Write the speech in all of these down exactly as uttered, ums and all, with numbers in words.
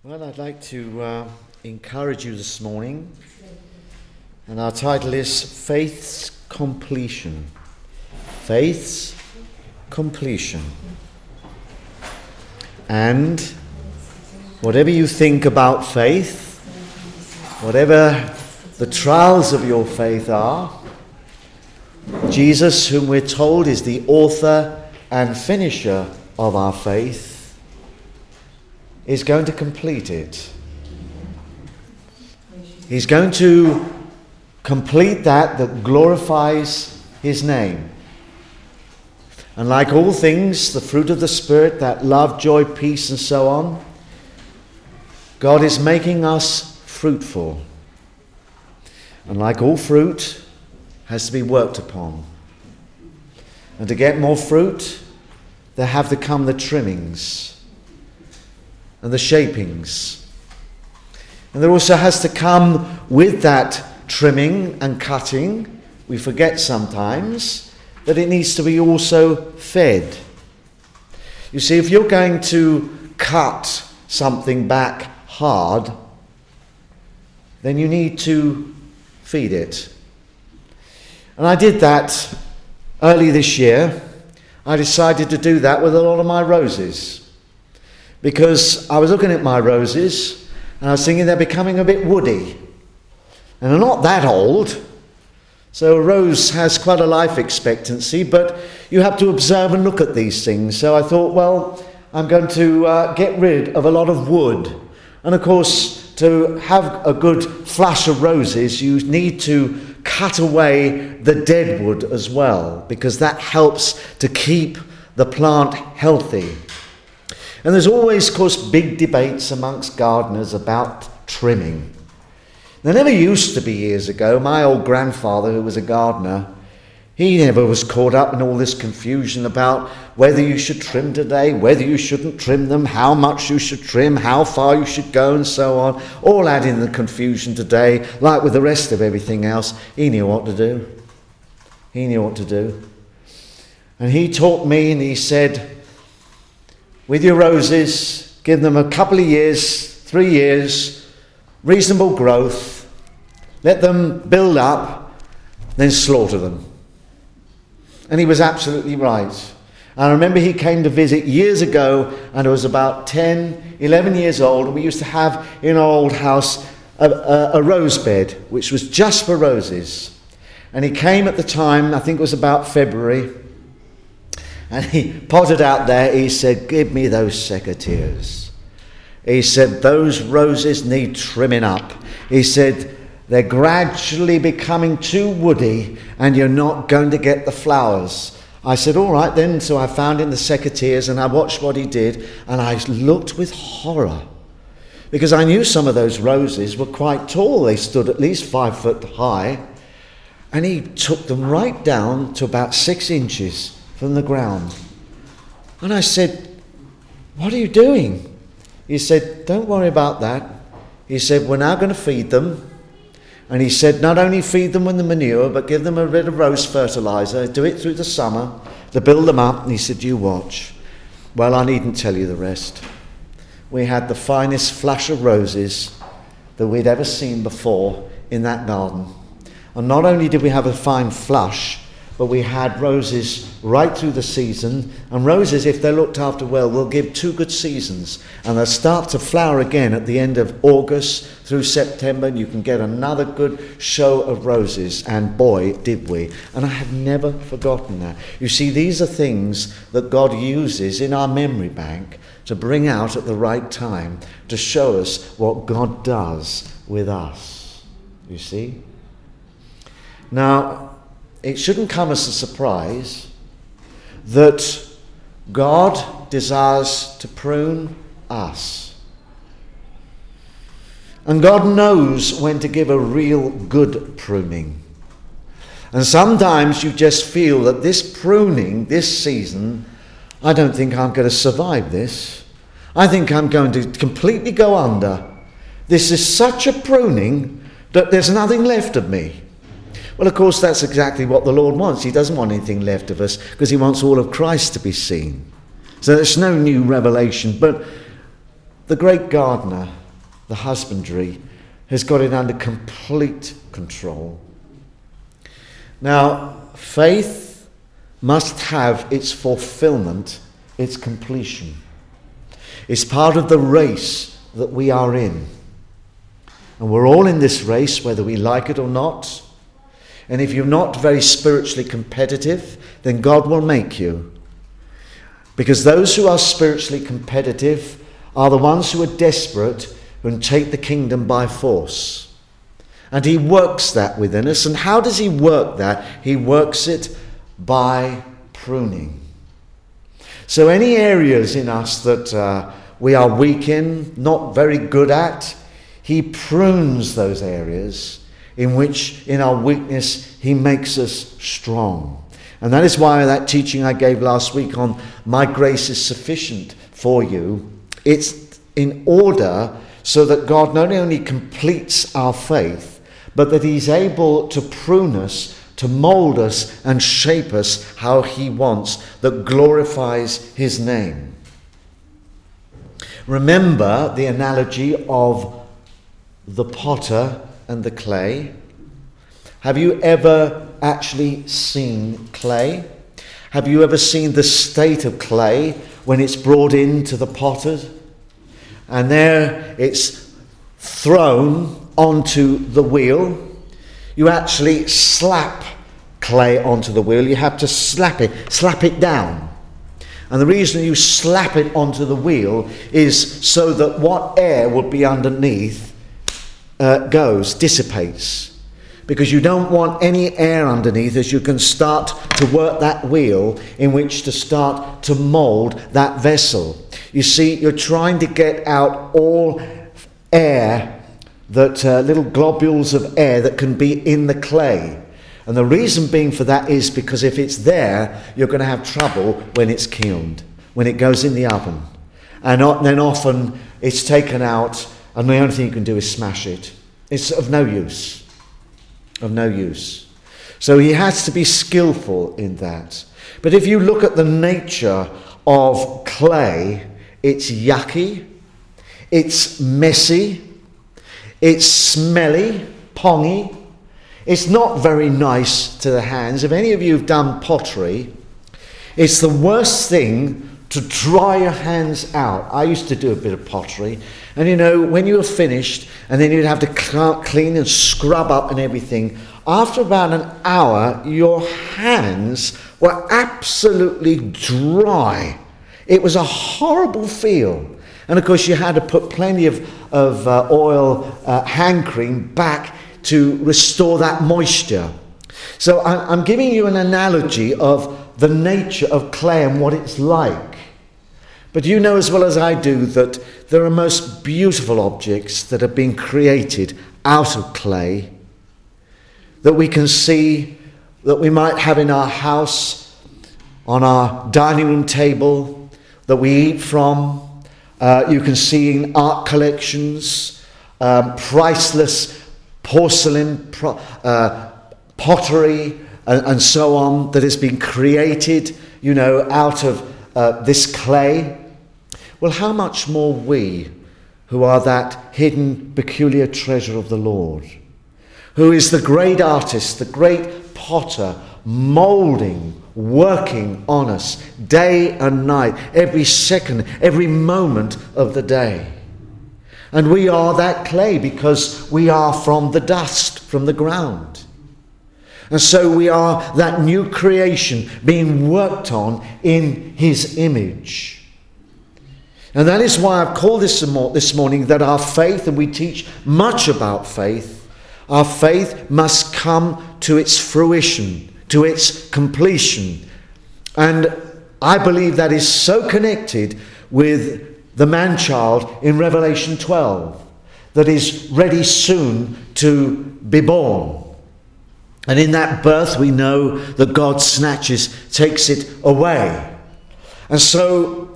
Well, I'd like to uh, encourage you this morning, and our title is Faith's Completion. Faith's Completion. And whatever you think about faith, whatever the trials of your faith are, Jesus, whom we're told is the author and finisher of our faith, is going to complete it. He's going to complete that that glorifies his name. And like all things, the fruit of the Spirit, that love, joy, peace, and so on, God is making us fruitful. And like all fruit, has to be worked upon. And to get more fruit, there have to come the trimmings and the shapings. And there also has to come with that trimming and cutting, we forget sometimes, that it needs to be also fed. You see, if you're going to cut something back hard, then you need to feed it. And I did that early this year. I decided to do that with a lot of my roses, because I was looking at my roses and I was thinking they're becoming a bit woody. And they're not that old, so a rose has quite a life expectancy, but you have to observe and look at these things. So I thought, well, I'm going to uh, get rid of a lot of wood. And of course, to have a good flush of roses, you need to cut away the dead wood as well, because that helps to keep the plant healthy. And there's always, of course, big debates amongst gardeners about trimming. There never used to be years ago. My old grandfather, who was a gardener, he never was caught up in all this confusion about whether you should trim today, whether you shouldn't trim them, how much you should trim, how far you should go, and so on. All adding the confusion today, like with the rest of everything else. He knew what to do. He knew what to do. And he taught me, and he said, with your roses, give them a couple of years, three years, reasonable growth, let them build up, then slaughter them. And he was absolutely right. And I remember he came to visit years ago, and I was about ten, eleven years old, and we used to have in our old house a, a, a rose bed, which was just for roses. And he came at the time, I think it was about February, and he potted out there. He said, give me those secateurs. He said, those roses need trimming up. He said, they're gradually becoming too woody and you're not going to get the flowers. I said, all right then. So I found him the secateurs and I watched what he did, and I looked with horror, because I knew some of those roses were quite tall. They stood at least five foot high, and he took them right down to about six inches from the ground. And I said, what are you doing? He said, don't worry about that. He said, we're now going to feed them. And he said, not only feed them with the manure, but give them a bit of rose fertilizer, do it through the summer to build them up. And he said, you watch. Well, I needn't tell you the rest. We had the finest flush of roses that we'd ever seen before in that garden. And not only did we have a fine flush, but we had roses right through the season. And roses, if they're looked after well, will give two good seasons. And they'll start to flower again at the end of August through September, and you can get another good show of roses. And boy, did we. And I have never forgotten that. You see, these are things that God uses in our memory bank to bring out at the right time, to show us what God does with us. You see? Now, it shouldn't come as a surprise that God desires to prune us. And God knows when to give a real good pruning. And sometimes you just feel that this pruning, this season, I don't think I'm going to survive this. I think I'm going to completely go under. This is such a pruning that there's nothing left of me. Well, of course, that's exactly what the Lord wants. He doesn't want anything left of us, because he wants all of Christ to be seen. So there's no new revelation. But the great gardener, the husbandry, has got it under complete control. Now, faith must have its fulfillment, its completion. It's part of the race that we are in. And we're all in this race, whether we like it or not. And if you're not very spiritually competitive, then God will make you. Because those who are spiritually competitive are the ones who are desperate and take the kingdom by force. And he works that within us. And how does he work that? He works it by pruning. So any areas in us that uh, we are weak in, not very good at, he prunes those areas in which, in our weakness, he makes us strong. And that is why that teaching I gave last week on my grace is sufficient for you, it's in order so that God not only completes our faith, but that he's able to prune us, to mold us and shape us how he wants, that glorifies his name. Remember the analogy of the potter and the clay. Have you ever actually seen clay? Have you ever seen the state of clay when it's brought into the potter? And there it's thrown onto the wheel. You actually slap clay onto the wheel. You have to slap it, slap it down. And the reason you slap it onto the wheel is so that what air would be underneath uh, goes, dissipates. Because you don't want any air underneath as you can start to work that wheel in which to start to mould that vessel. You see, you're trying to get out all air, that uh, little globules of air that can be in the clay. And the reason being for that is because if it's there, you're going to have trouble when it's kilned, when it goes in the oven. And then often it's taken out and the only thing you can do is smash it. It's of no use. Of no use. So he has to be skillful in that. But if you look at the nature of clay, it's yucky, it's messy, it's smelly, pongy. It's not very nice to the hands. If any of you have done pottery, it's the worst thing to dry your hands out. I used to do a bit of pottery. And you know, when you were finished, and then you'd have to clean and scrub up and everything, after about an hour, your hands were absolutely dry. It was a horrible feel. And of course, you had to put plenty of, of uh, oil, uh, hand cream back to restore that moisture. So I'm giving you an analogy of the nature of clay and what it's like. But you know as well as I do that there are most beautiful objects that have been created out of clay that we can see, that we might have in our house, on our dining room table, that we eat from. Uh, you can see in art collections, um, priceless porcelain, pro- uh, pottery, and, and so on, that has been created, you know, out of uh, this clay. Well, how much more we, who are that hidden, peculiar treasure of the Lord, who is the great artist, the great potter, moulding, working on us day and night, every second, every moment of the day. And we are that clay because we are from the dust, from the ground. And so we are that new creation being worked on in his image. And that is why I've called this this morning that our faith, and we teach much about faith, our faith must come to its fruition, to its completion. And I believe that is so connected with the man-child in Revelation twelve that is ready soon to be born. And in that birth we know that God snatches, takes it away. And so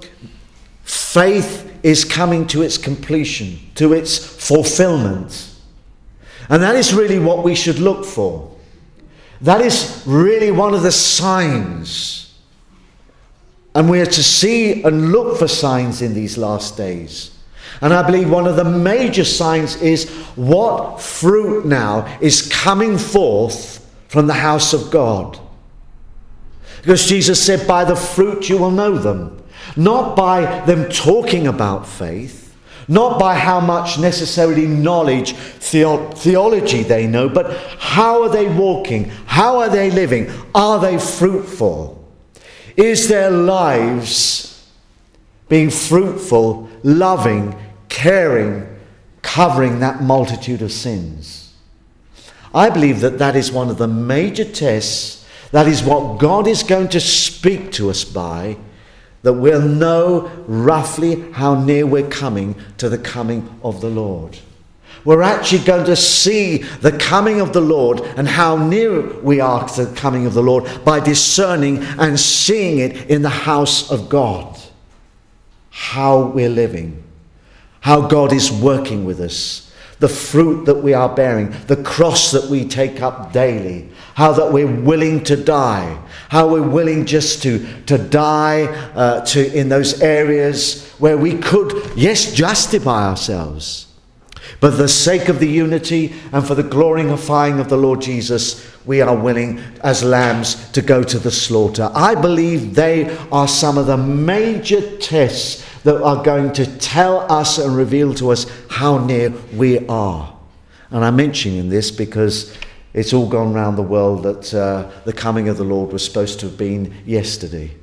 faith is coming to its completion, to its fulfillment. And that is really what we should look for. That is really one of the signs. And we are to see and look for signs in these last days. And I believe one of the major signs is what fruit now is coming forth from the house of God. Because Jesus said, by the fruit you will know them. Not by them talking about faith, not by how much necessarily knowledge, theo- theology they know, but how are they walking? How are they living? Are they fruitful? Is their lives being fruitful, loving, caring, covering that multitude of sins? I believe that that is one of the major tests. That is what God is going to speak to us by, that we'll know roughly how near we're coming to the coming of the Lord. We're actually going to see the coming of the Lord and how near we are to the coming of the Lord by discerning and seeing it in the house of God. How we're living, how God is working with us, the fruit that we are bearing, the cross that we take up daily, how that we're willing to die, how we're willing just to, to die uh, to in those areas where we could, yes, justify ourselves. But for the sake of the unity and for the glorifying of the Lord Jesus, we are willing as lambs to go to the slaughter. I believe they are some of the major tests that are going to tell us and reveal to us how near we are. And I'm mentioning this because it's all gone around the world that uh, the coming of the Lord was supposed to have been yesterday.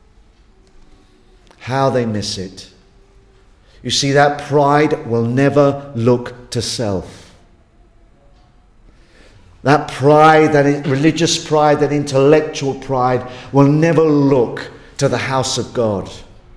How they miss it. You see, that pride will never look to self. That pride, that religious pride, that intellectual pride will never look to the house of God.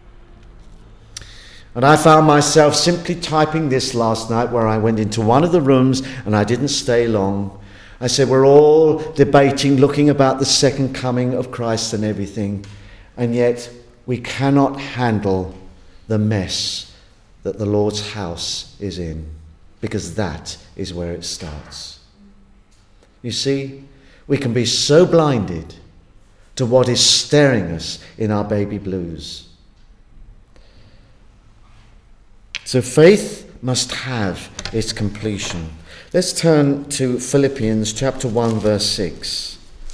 And I found myself simply typing this last night where I went into one of the rooms and I didn't stay long. I said, we're all debating, looking about the second coming of Christ and everything, and yet we cannot handle the mess that the Lord's house is in, because that is where it starts. You see, we can be so blinded to what is staring us in our baby blues. So faith must have its completion. Let's turn to Philippians chapter one, verse six.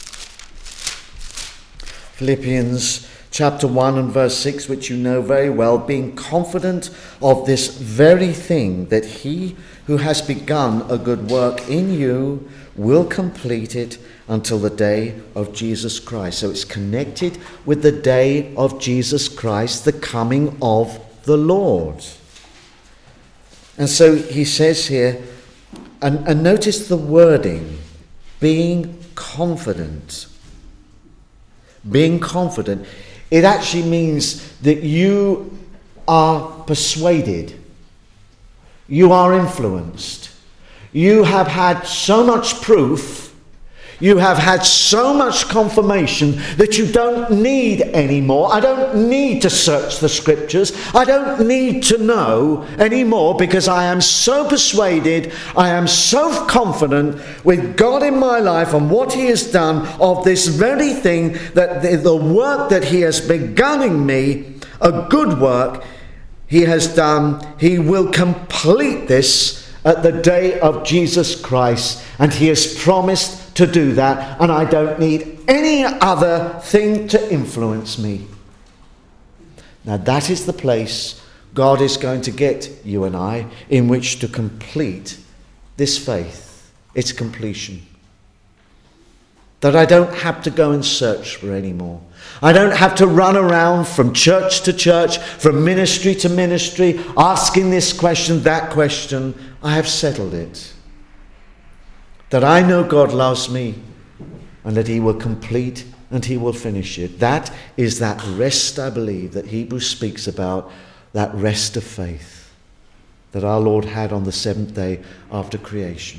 Philippians chapter one and verse six, which you know very well, being confident of this very thing, that he who has begun a good work in you will complete it until the day of Jesus Christ. So it's connected with the day of Jesus Christ, the coming of the Lord. And so he says here, and, and notice the wording, being confident. Being confident. It actually means that you are persuaded. You are influenced. You have had so much proof. You have had so much confirmation that you don't need any more. I don't need to search the scriptures. I don't need to know anymore, because I am so persuaded, I am so confident with God in my life and what he has done of this very thing, that the, the work that he has begun in me, a good work he has done, he will complete this at the day of Jesus Christ, and he has promised to do that, and I don't need any other thing to influence me. Now that is the place God is going to get you and I in which to complete this faith, its completion. That I don't have to go and search for any more. I don't have to run around from church to church, from ministry to ministry, asking this question, that question. I have settled it. That I know God loves me and that he will complete and he will finish it. That is that rest, I believe, that Hebrews speaks about, that rest of faith that our Lord had on the seventh day after creation.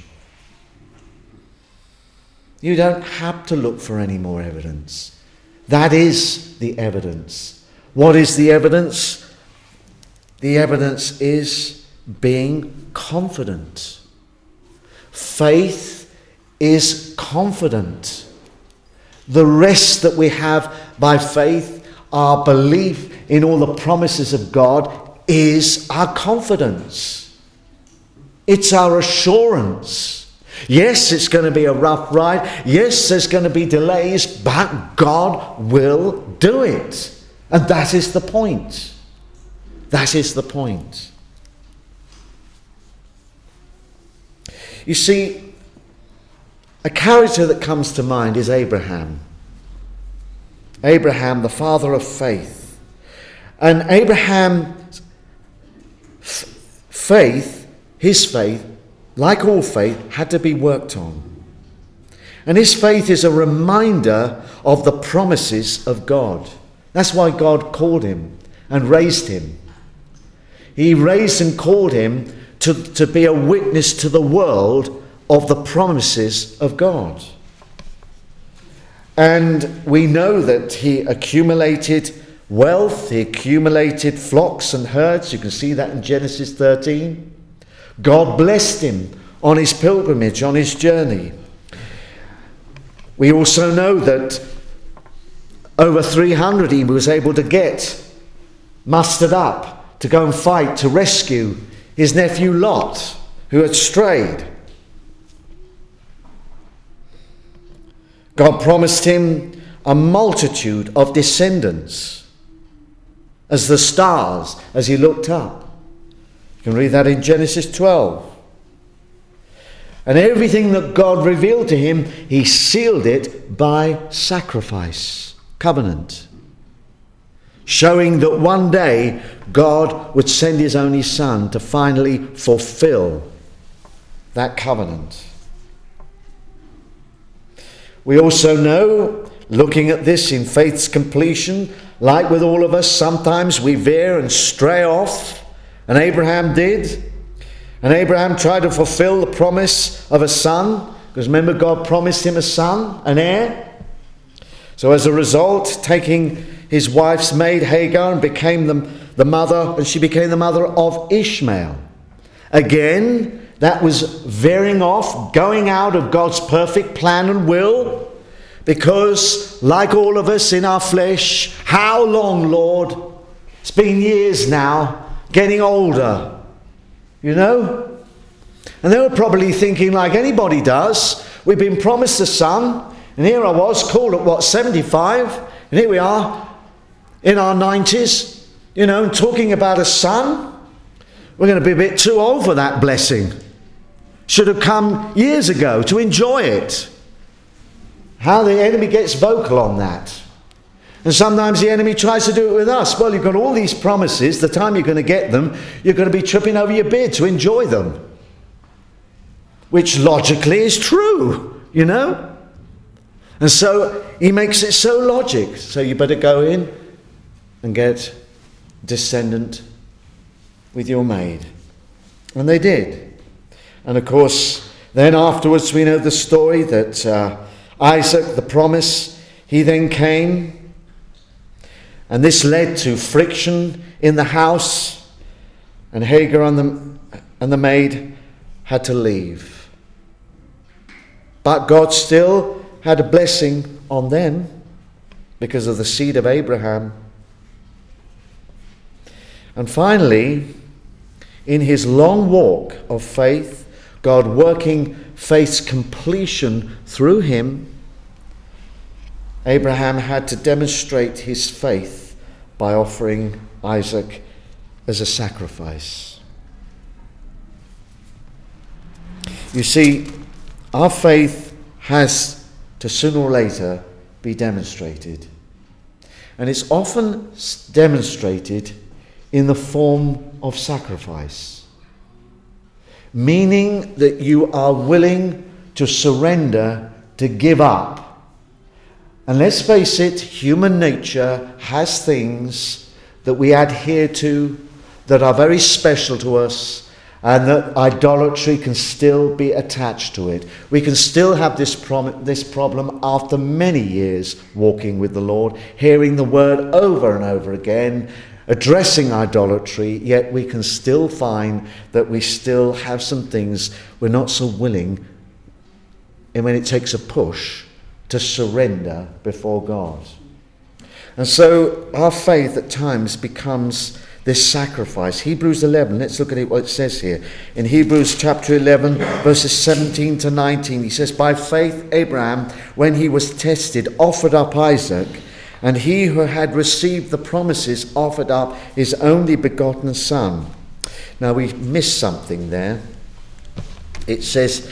You don't have to look for any more evidence. That is the evidence. What is the evidence? The evidence is being confident. Faith is confident. The rest that we have by faith, our belief in all the promises of God, is our confidence. It's our assurance. Yes, it's going to be a rough ride. Yes, there's going to be delays, but God will do it. And that is the point. That is the point. You see, a character that comes to mind is Abraham. Abraham, the father of faith. And Abraham's faith, his faith, like all faith, had to be worked on. And his faith is a reminder of the promises of God. That's why God called him and raised him. He raised and called him to, to be a witness to the world of the promises of God. And we know that he accumulated wealth, he accumulated flocks and herds. You can see that in Genesis thirteen. God blessed him on his pilgrimage, on his journey. We also know that over three hundred he was able to get mustered up to go and fight to rescue his nephew Lot, who had strayed. God promised him a multitude of descendants as the stars as he looked up. You can read that in Genesis twelve. And everything that God revealed to him, he sealed it by sacrifice, covenant, showing that one day God would send his only son to finally fulfill that covenant. We also know, looking at this in faith's completion, like with all of us, sometimes we veer and stray off, and Abraham did. And Abraham tried to fulfill the promise of a son, because remember, God promised him a son, an heir. So as a result, taking his wife's maid Hagar and became the, the mother, and she became the mother of Ishmael. Again, that was veering off, going out of God's perfect plan and will, because like all of us in our flesh, how long, Lord? It's been years now, getting older, you know? And they were probably thinking like anybody does, we've been promised a son, and here I was, called at what, seventy-five, and here we are, in our nineties, you know, talking about a son. We're going to be a bit too old for that blessing. Should have come years ago to enjoy it. How the enemy gets vocal on that. And sometimes the enemy tries to do it with us. Well, you've got all these promises. The time you're going to get them, you're going to be tripping over your beard to enjoy them. Which logically is true, you know. And so he makes it so logic. So you better go in and get descendant with your maid. And they did. And of course, then afterwards we know the story that uh, Isaac, the promise, he then came. And this led to friction in the house. And Hagar and the, and the maid had to leave. But God still had a blessing on them because of the seed of Abraham. And finally, in his long walk of faith, God working faith's completion through him, Abraham had to demonstrate his faith by offering Isaac as a sacrifice. You see, our faith has to sooner or later be demonstrated. And it's often demonstrated in the form of sacrifice. Meaning that you are willing to surrender, to give up. And let's face it, human nature has things that we adhere to that are very special to us, and that idolatry can still be attached to it. We can still have this, prom- this problem after many years walking with the Lord, hearing the word over and over again, addressing idolatry, yet we can still find that we still have some things we're not so willing, and when it takes a push, to surrender before God. And so our faith at times becomes this sacrifice. Hebrews eleven, let's look at it, what it says here. In Hebrews chapter eleven, verses seventeen to nineteen, he says, by faith Abraham, when he was tested, offered up Isaac, and he who had received the promises offered up his only begotten son. Now we missed something there. It says,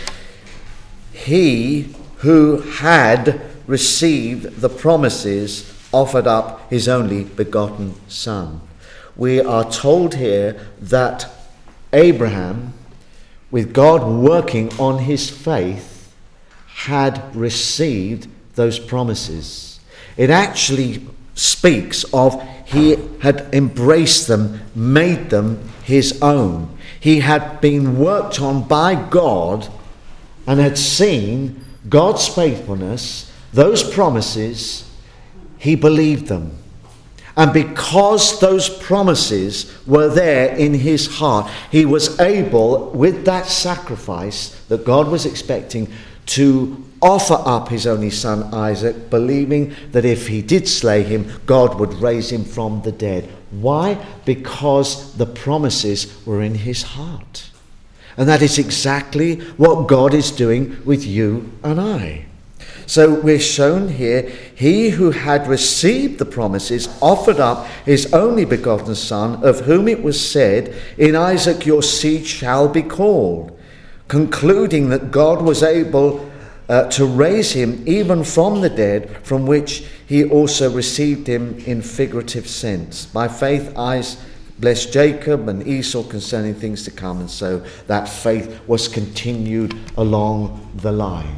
he who had received the promises offered up his only begotten son. We are told here that Abraham, with God working on his faith, had received those promises. It actually speaks of he had embraced them, made them his own. He had been worked on by God and had seen God's faithfulness, those promises, he believed them. And because those promises were there in his heart, he was able, with that sacrifice that God was expecting, to offer up his only son Isaac, believing that if he did slay him, God would raise him from the dead. Why? Because the promises were in his heart. And that is exactly what God is doing with you and I. So we're shown here, he who had received the promises offered up his only begotten son, of whom it was said, in Isaac your seed shall be called, concluding that God was able uh, to raise him even from the dead, from which he also received him in figurative sense. By faith Isaac blessed Jacob and Esau concerning things to come, and so that faith was continued along the line.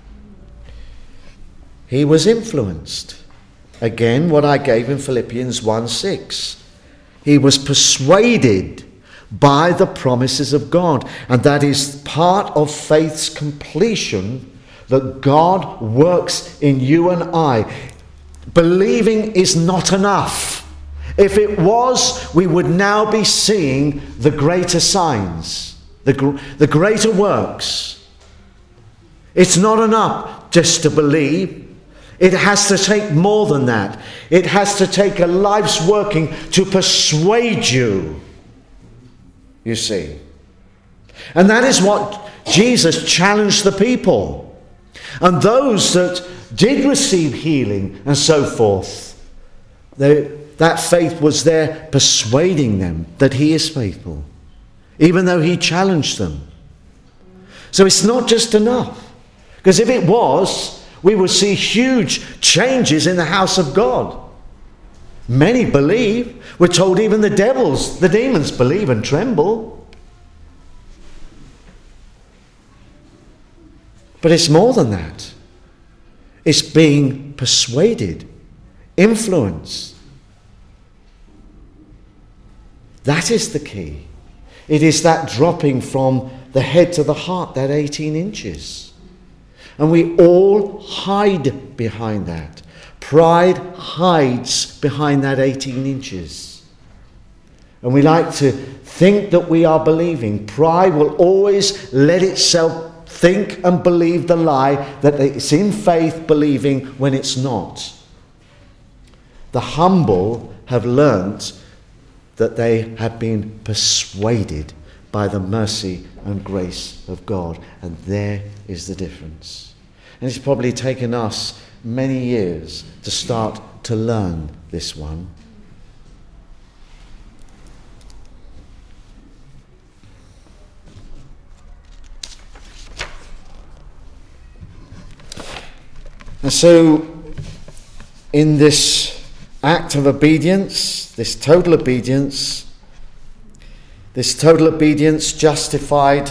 He was influenced. Again, what I gave in Philippians one six. He was persuaded by the promises of God. And that is part of faith's completion, that God works in you and I. Believing is not enough. If it was, we would now be seeing the greater signs, the, gr- the greater works. It's not enough just to believe. It has to take more than that. It has to take a life's working to persuade you, you see. And that is what Jesus challenged the people. And those that did receive healing and so forth, they, that faith was there persuading them that he is faithful, even though he challenged them. So it's not just enough. Because if it was, we will see huge changes in the house of God. Many believe. We're told even the devils, the demons believe and tremble. But it's more than that. It's being persuaded, influenced. That is the key. It is that dropping from the head to the heart, that eighteen inches. And we all hide behind that. Pride hides behind that eighteen inches. And we like to think that we are believing. Pride will always let itself think and believe the lie that it's in faith believing when it's not. The humble have learnt that they have been persuaded by the mercy and grace of God. And there is the difference. And it's probably taken us many years to start to learn this one. And so, in this act of obedience, this total obedience, this total obedience justified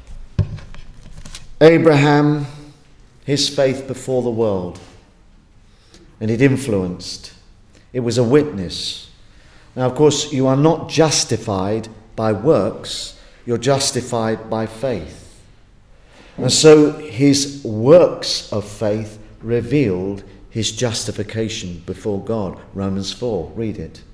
Abraham, his faith before the world. And it influenced. It was a witness. Now, of course, you are not justified by works. You're justified by faith. And so his works of faith revealed his justification before God. Romans four, read it.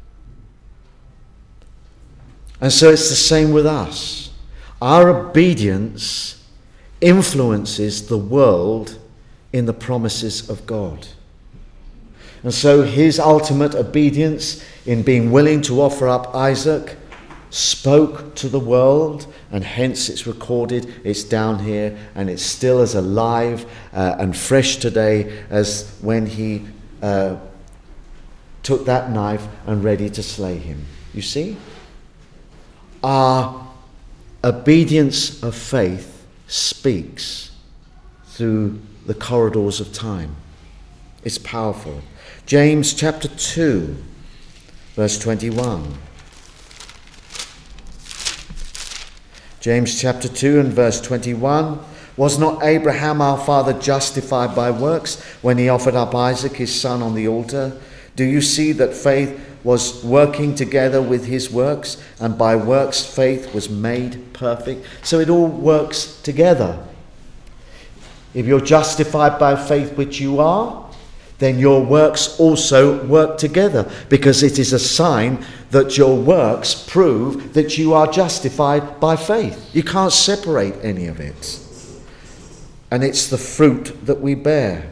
And so it's the same with us. Our obedience influences the world in the promises of God. And so his ultimate obedience in being willing to offer up Isaac spoke to the world, and hence it's recorded, it's down here, and it's still as alive uh, and fresh today as when he uh, took that knife and ready to slay him. You see? Our obedience of faith speaks through the corridors of time. It's powerful. James chapter two, verse twenty-one. James chapter two and verse twenty-one. Was not Abraham our father justified by works when he offered up Isaac his son on the altar? Do you see that faith was working together with his works, and by works faith was made perfect? So it all works together. If you're justified by faith, which you are, then your works also work together, because it is a sign that your works prove that you are justified by faith. You can't separate any of it. And it's the fruit that we bear.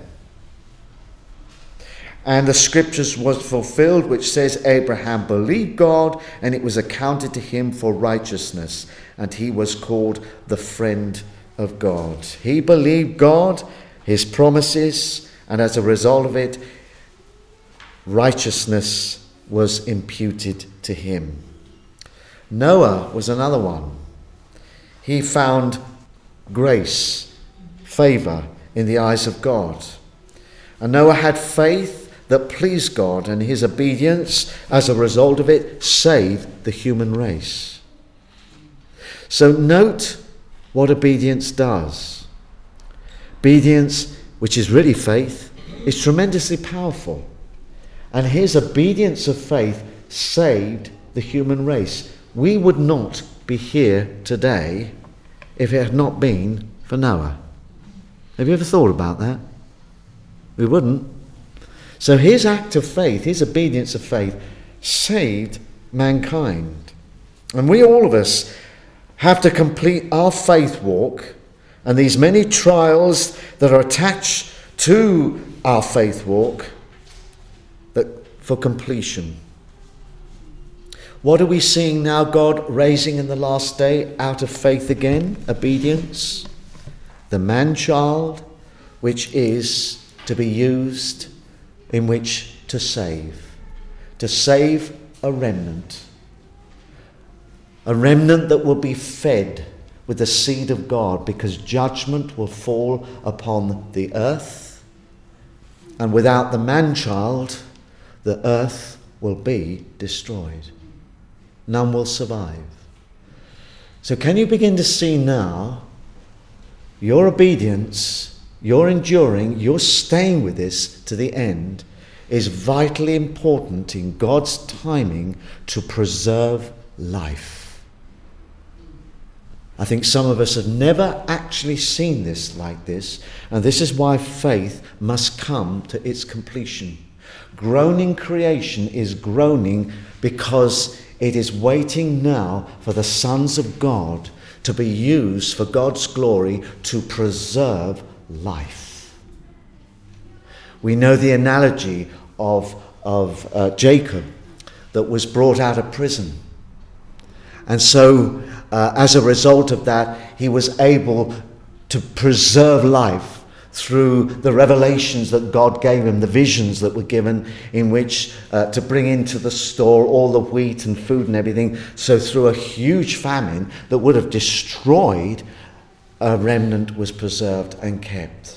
And the scriptures was fulfilled, which says, Abraham believed God, and it was accounted to him for righteousness, and he was called the friend of God. He believed God, his promises, and as a result of it, righteousness was imputed to him. Noah was another one. He found grace, favor in the eyes of God. And Noah had faith that pleased God, and his obedience, as a result of it, saved the human race. So note what obedience does. Obedience, which is really faith, is tremendously powerful. And his obedience of faith saved the human race. We would not be here today if it had not been for Noah. Have you ever thought about that? We wouldn't. So his act of faith, his obedience of faith, saved mankind. And we, all of us, have to complete our faith walk, and these many trials that are attached to our faith walk, that for completion. What are we seeing now God raising in the last day out of faith again? Obedience. The man-child, which is to be used in which to save. To save a remnant. A remnant that will be fed with the seed of God, because judgment will fall upon the earth. And without the man-child, the earth will be destroyed. None will survive. So can you begin to see now your obedience, your enduring, your staying with this to the end is vitally important in God's timing to preserve life. I think some of us have never actually seen this like this, and this is why faith must come to its completion. Groaning creation is groaning because it is waiting now for the sons of God to be used for God's glory to preserve life. We know the analogy of, of uh, Jacob that was brought out of prison. And so uh, as a result of that, he was able to preserve life through the revelations that God gave him, the visions that were given in which uh, to bring into the store all the wheat and food and everything. So through a huge famine that would have destroyed, a remnant was preserved and kept.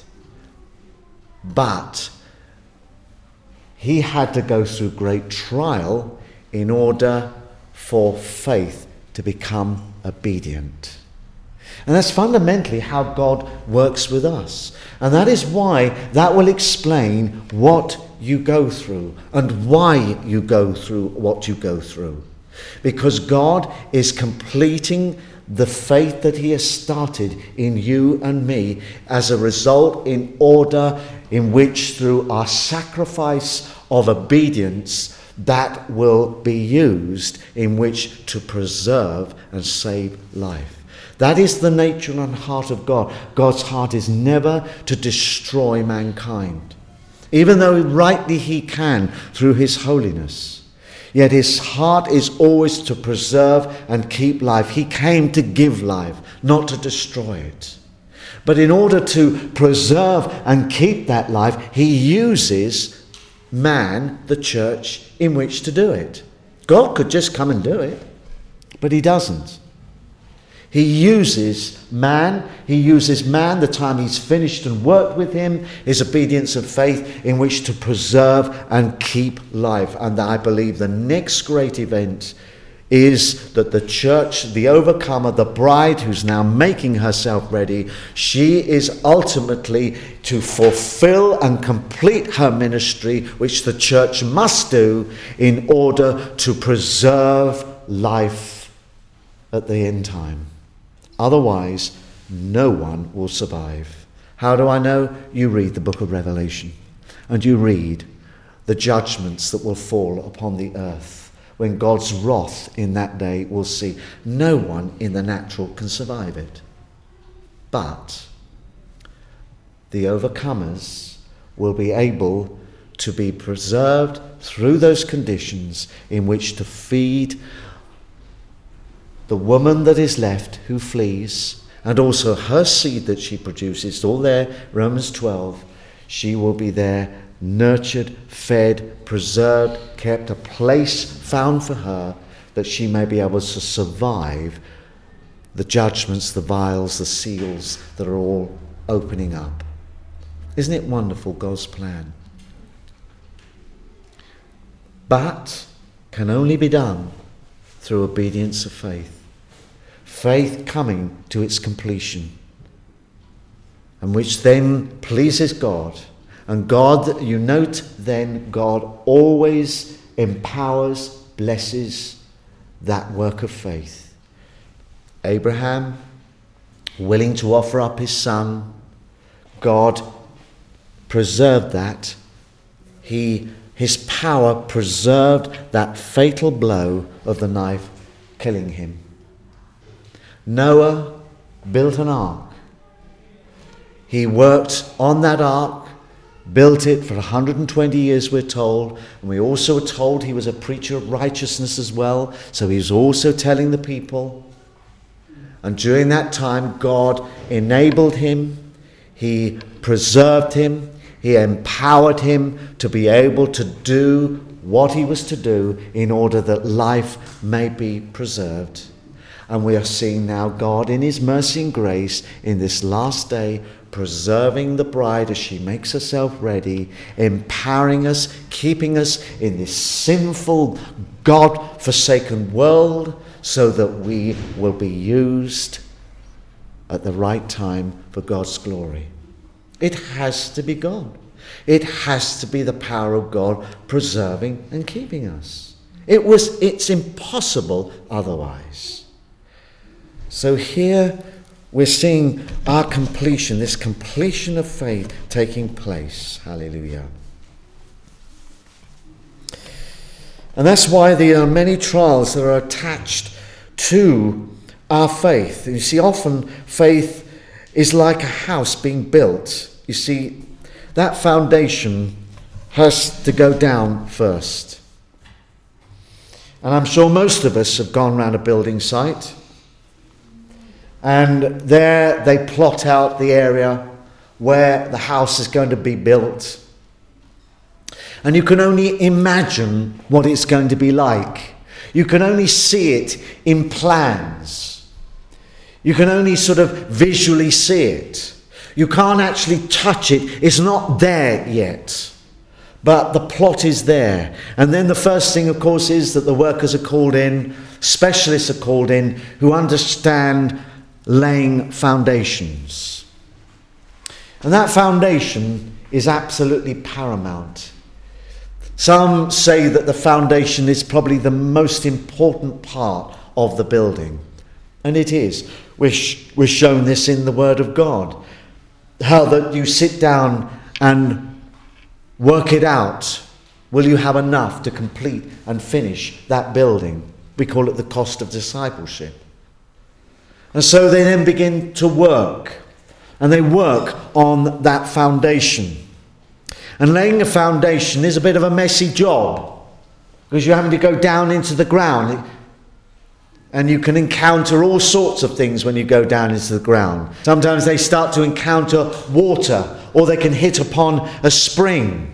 But he had to go through great trial in order for faith to become obedient. And that's fundamentally how God works with us. And that is why that will explain what you go through and why you go through what you go through. Because God is completing the faith that he has started in you and me as a result, in order in which through our sacrifice of obedience that will be used in which to preserve and save life. That is the nature and heart of God. God's heart is never to destroy mankind. even though rightly he can through his holiness. Yet his heart is always to preserve and keep life. He came to give life, not to destroy it. But in order to preserve and keep that life, he uses man, the church, in which to do it. God could just come and do it, but he doesn't. He uses man, he uses man the time he's finished and worked with him, his obedience of faith, in which to preserve and keep life. And I believe the next great event is that the church, the overcomer, the bride who's now making herself ready, she is ultimately to fulfill and complete her ministry, which the church must do in order to preserve life at the end time. Otherwise, no one will survive. How do I know? You read the book of Revelation, and you read the judgments that will fall upon the earth when God's wrath in that day will see. No one in the natural can survive it. But the overcomers will be able to be preserved through those conditions in which to feed the woman that is left who flees, and also her seed that she produces. All there, Romans twelve. She will be there, nurtured, fed, preserved, kept, a place found for her that she may be able to survive the judgments, the vials, the seals that are all opening up. Isn't it wonderful, God's plan? But can only be done through obedience of faith. Faith coming to its completion, and which then pleases God. And God, you note then, God always empowers, blesses that work of faith. Abraham, willing to offer up his son, God preserved that. He, his power preserved that fatal blow of the knife killing him. Noah built an ark. He worked on that ark, built it for one hundred twenty years, we're told. And we also are told he was a preacher of righteousness as well. So he was also telling the people. And during that time, God enabled him. He preserved him. He empowered him to be able to do what he was to do in order that life may be preserved. And we are seeing now God in his mercy and grace in this last day, preserving the bride as she makes herself ready, empowering us, keeping us in this sinful, God-forsaken world so that we will be used at the right time for God's glory. It has to be God. It has to be the power of God preserving and keeping us. It was, it's impossible otherwise. So here we're seeing our completion, this completion of faith taking place. Hallelujah. And that's why there are many trials that are attached to our faith. You see, often faith is like a house being built. You see, that foundation has to go down first. And I'm sure most of us have gone around a building site, and there they plot out the area where the house is going to be built. And you can only imagine what it's going to be like. You can only see it in plans. You can only sort of visually see it. You can't actually touch it. It's not there yet. But the plot is there. And then the first thing, of course, is that the workers are called in, specialists are called in, who understand laying foundations. And that foundation is absolutely paramount. Some say that the foundation is probably the most important part of the building. And it is. We're, sh- we're shown this in the Word of God. How that you sit down and work it out. Will you have enough to complete and finish that building? We call it the cost of discipleship. And so they then begin to work. And they work on that foundation. And laying a foundation is a bit of a messy job, because you're having to go down into the ground. And you can encounter all sorts of things when you go down into the ground. Sometimes they start to encounter water, or they can hit upon a spring.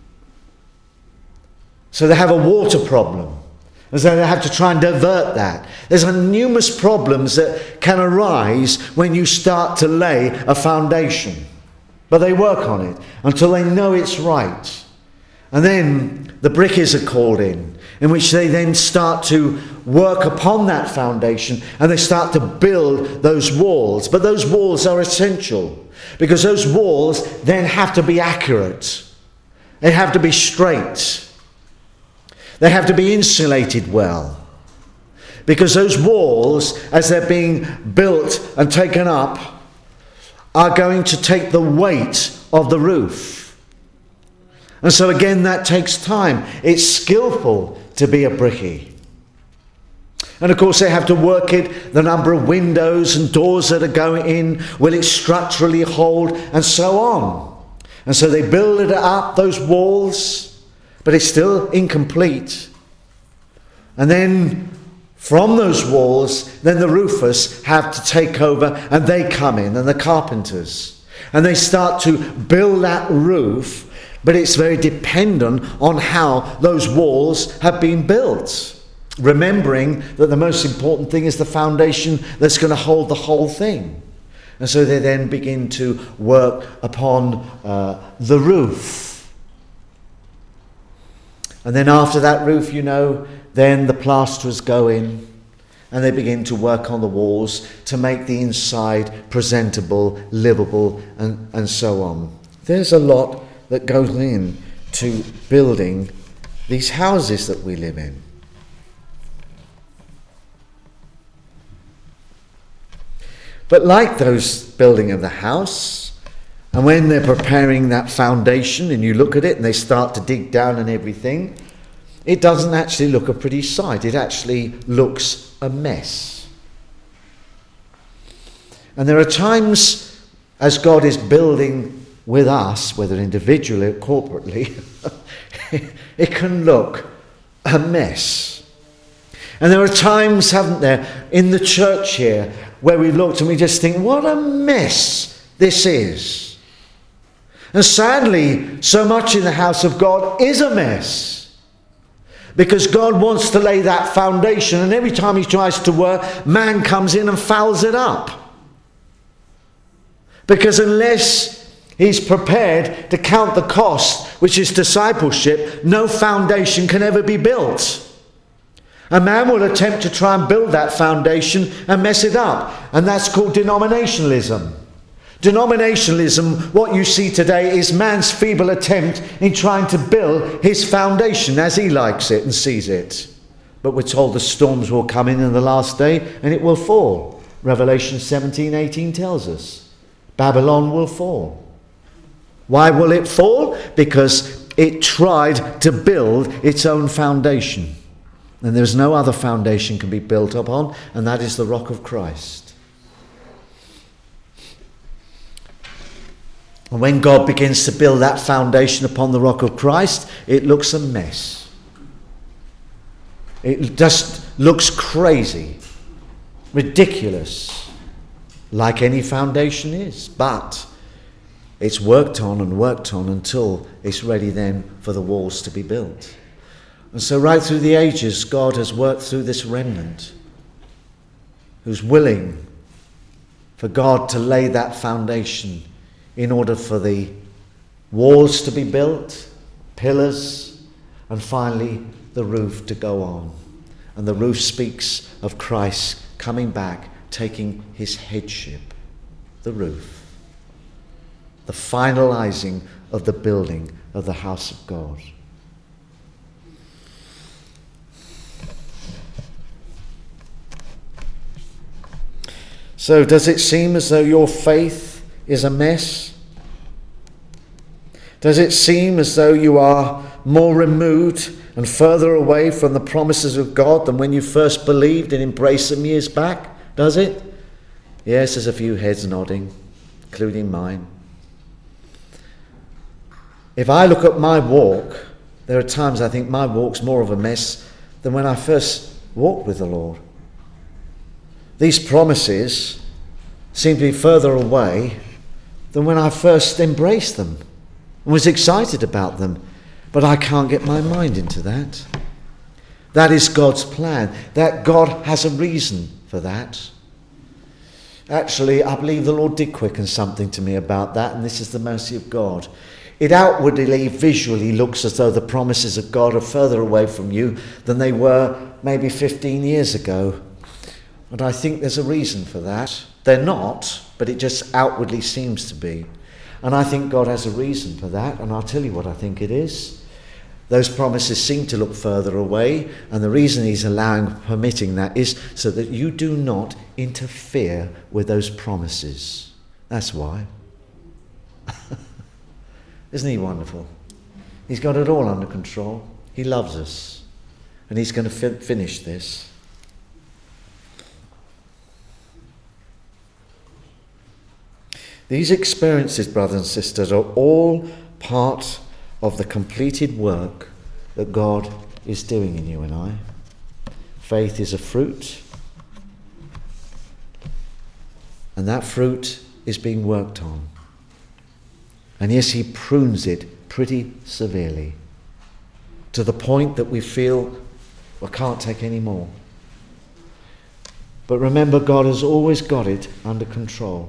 So they have a water problem. And so they have to try and divert that. There's numerous problems that can arise when you start to lay a foundation. But they work on it until they know it's right. And then the brickies are called in, in which they then start to work upon that foundation, and they start to build those walls. But those walls are essential, because those walls then have to be accurate. They have to be straight. They have to be insulated well. Because those walls, as they're being built and taken up, are going to take the weight of the roof. And so again, that takes time. It's skillful to be a brickie. And of course they have to work it, the number of windows and doors that are going in, will it structurally hold, and so on. And so they build it up, those walls, but it's still incomplete. And then from those walls, then the roofers have to take over, and they come in, and the carpenters. And they start to build that roof, but it's very dependent on how those walls have been built. Remembering that the most important thing is the foundation that's going to hold the whole thing. And so they then begin to work upon uh, the roof. And then after that roof, you know, then the plasterers go in and they begin to work on the walls to make the inside presentable, livable, and, and so on. There's a lot that goes in to building these houses that we live in. But like those building of the house, and when they're preparing that foundation and you look at it and they start to dig down and everything, it doesn't actually look a pretty sight. It actually looks a mess. And there are times as God is building with us, whether individually or corporately, it can look a mess. And there are times, haven't there, in the church here, where we looked and we just think, what a mess this is. And sadly, so much in the house of God is a mess. Because God wants to lay that foundation, and every time he tries to work, man comes in and fouls it up. Because unless he's prepared to count the cost, which is discipleship, no foundation can ever be built. A man will attempt to try and build that foundation and mess it up. And that's called denominationalism. Denominationalism, what you see today, is man's feeble attempt in trying to build his foundation as he likes it and sees it. But we're told the storms will come in in the last day and it will fall. Revelation seventeen eighteen tells us. Babylon will fall. Why will it fall? Because it tried to build its own foundation. And there's no other foundation can be built upon, and that is the rock of Christ. And when God begins to build that foundation upon the rock of Christ, it looks a mess. It just looks crazy, ridiculous, like any foundation is. But it's worked on and worked on until it's ready then for the walls to be built. And so right through the ages, God has worked through this remnant who's willing for God to lay that foundation in order for the walls to be built, pillars, and finally the roof to go on. And the roof speaks of Christ coming back, taking his headship, the roof, the finalizing of the building of the house of God. So does it seem as though your faith is a mess? Does it seem as though you are more removed and further away from the promises of God than when you first believed and embraced them years back? Does it? Yes, there's a few heads nodding, including mine. If I look at my walk, there are times I think my walk's more of a mess than when I first walked with the Lord. These promises seem to be further away than when I first embraced them and was excited about them. But I can't get my mind into that. That is God's plan. That God has a reason for that. Actually, I believe the Lord did quicken something to me about that, and this is the mercy of God. It outwardly, visually looks as though the promises of God are further away from you than they were maybe fifteen years ago. And I think there's a reason for that. They're not, but it just outwardly seems to be. And I think God has a reason for that, and I'll tell you what I think it is. Those promises seem to look further away, and the reason he's allowing, permitting that is so that you do not interfere with those promises. That's why. Isn't he wonderful? He's got it all under control. He loves us, and he's going to fi- finish this. These experiences, brothers and sisters, are all part of the completed work that God is doing in you and I. Faith is a fruit, and that fruit is being worked on. And yes, he prunes it pretty severely, to the point that we feel we can't take any more. But remember, God has always got it under control.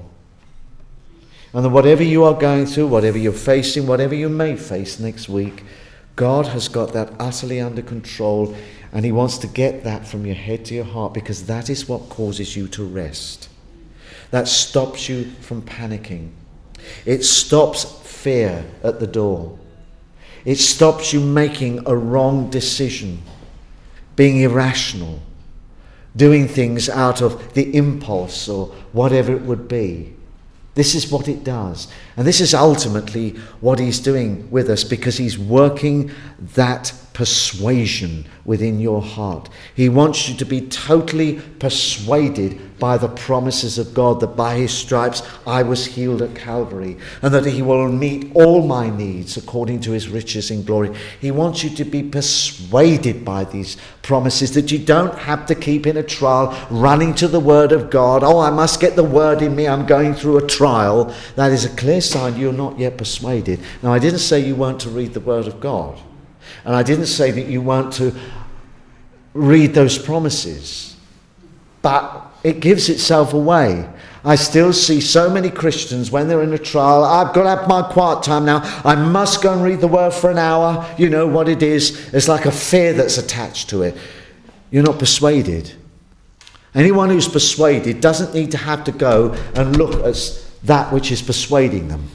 And that whatever you are going through, whatever you're facing, whatever you may face next week, God has got that utterly under control, and he wants to get that from your head to your heart, because that is what causes you to rest. That stops you from panicking. It stops fear at the door. It stops you making a wrong decision, being irrational, doing things out of the impulse or whatever it would be. This is what it does. And this is ultimately what he's doing with us, because he's working that persuasion within your heart. He wants you to be totally persuaded by the promises of God, that by his stripes I was healed at Calvary, and that he will meet all my needs according to his riches in glory. He wants you to be persuaded by these promises, that you don't have to keep in a trial running to the word of God. Oh, I must get the word in me, I'm going through a trial. That is a clear sign you're not yet persuaded. Now, I didn't say you weren't to read the word of God, and I didn't say that you weren't to read those promises, but it gives itself away. I still see so many Christians when they're in a trial, I've got to have my quiet time now, I must go and read the word for an hour. You know what it is? It's like a fear that's attached to it. You're not persuaded. Anyone who's persuaded doesn't need to have to go and look at that which is persuading them.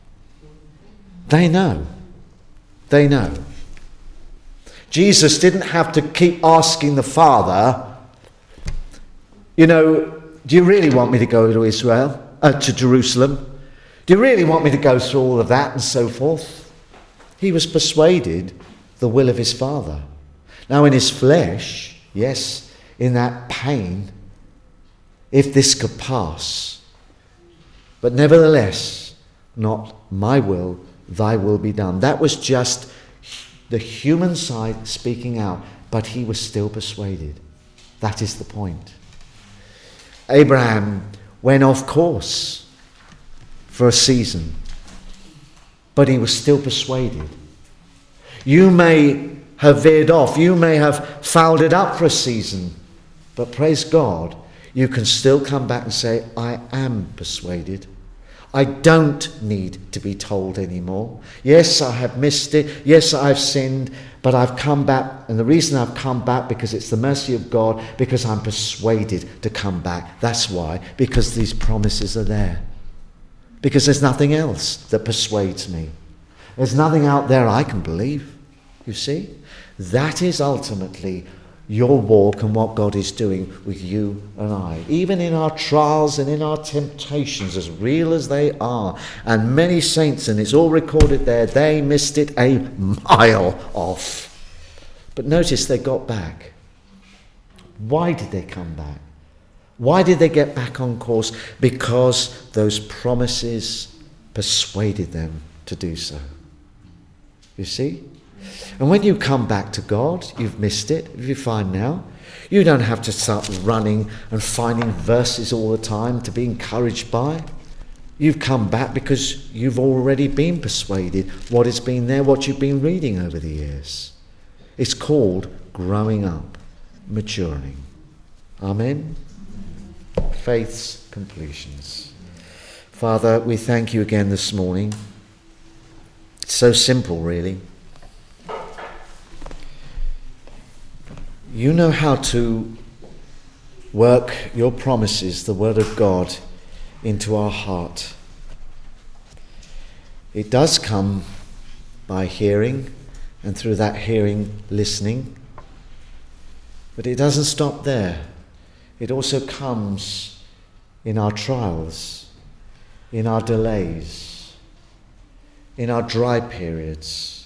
They know. They know. Jesus didn't have to keep asking the Father, you know, do you really want me to go to Israel, uh, to Jerusalem? Do you really want me to go through all of that and so forth? He was persuaded the will of his Father. Now in his flesh, yes, in that pain, if this could pass, but nevertheless, not my will, thy will be done. That was just the human side speaking out, but he was still persuaded. That is the point. Abraham went off course for a season, but he was still persuaded. You may have veered off, you may have fouled it up for a season, but praise God, you can still come back and say, I am persuaded. I don't need to be told anymore. Yes, I have missed it. Yes, I've sinned, but I've come back. And the reason I've come back, because it's the mercy of God, because I'm persuaded to come back. That's why, because these promises are there. Because there's nothing else that persuades me. There's nothing out there I can believe. You see? That is ultimately your walk and what God is doing with you and I. Even in our trials and in our temptations, as real as they are, and many saints, and it's all recorded there, they missed it a mile off. But notice they got back. Why did they come back? Why did they get back on course? Because those promises persuaded them to do so. You see? And when you come back to God, you've missed it, if you find now. You don't have to start running and finding verses all the time to be encouraged by. You've come back because you've already been persuaded what has been there, what you've been reading over the years. It's called growing up, maturing. Amen? Faith's completions. Father, we thank you again this morning. It's so simple, really. You know how to work your promises, the word of God, into our heart. It does come by hearing, and through that hearing, listening. But it doesn't stop there. It also comes in our trials, in our delays, in our dry periods.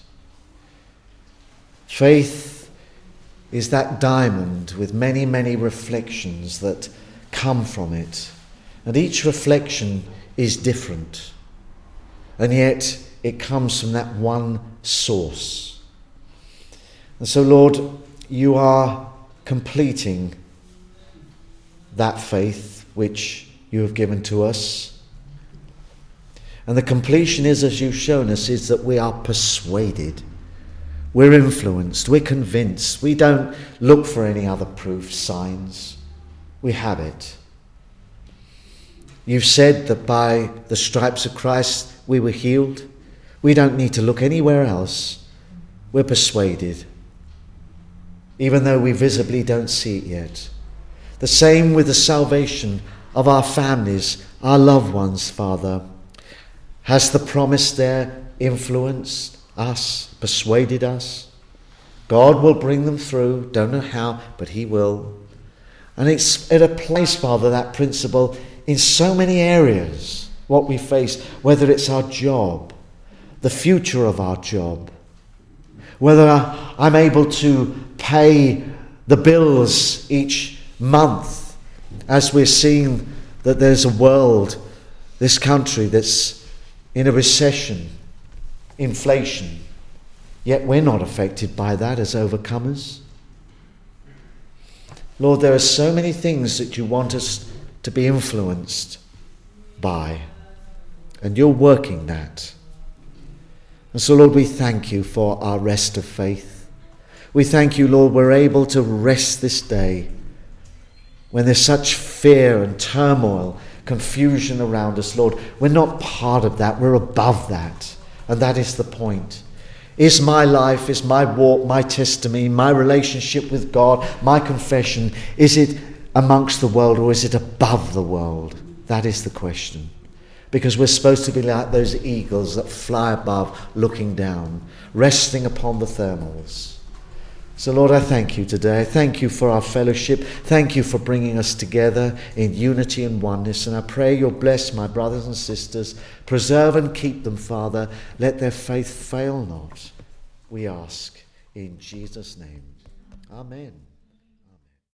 Faith is that diamond with many, many reflections that come from it. And each reflection is different. And yet it comes from that one source. And so, Lord, you are completing that faith which you have given to us. And the completion is, as you've shown us, is that we are persuaded. We're influenced. We're convinced. We don't look for any other proof, signs. We have it. You've said that by the stripes of Christ we were healed. We don't need to look anywhere else. We're persuaded, even though we visibly don't see it yet. The same with the salvation of our families, our loved ones, Father. Has the promise there influenced us, persuaded us? God will bring them through. Don't know how, but he will. And it's at a place, Father, that principle in so many areas, what we face, whether it's our job, the future of our job, whether I'm able to pay the bills each month, as we're seeing that there's a world, this country that's in a recession, inflation, yet we're not affected by that as overcomers. Lord, there are so many things that you want us to be influenced by, and you're working that. And so, Lord, we thank you for our rest of faith. We thank you, Lord, we're able to rest this day when there's such fear and turmoil, confusion around us. Lord, we're not part of that, we're above that, and that is the point. Is my life, is my walk, my testimony, my relationship with God, my confession, is it amongst the world or is it above the world? That is the question. Because we're supposed to be like those eagles that fly above, looking down, resting upon the thermals. So, Lord, I thank you today. I thank you for our fellowship. Thank you for bringing us together in unity and oneness. And I pray you'll bless my brothers and sisters. Preserve and keep them, Father. Let their faith fail not. We ask in Jesus' name. Amen.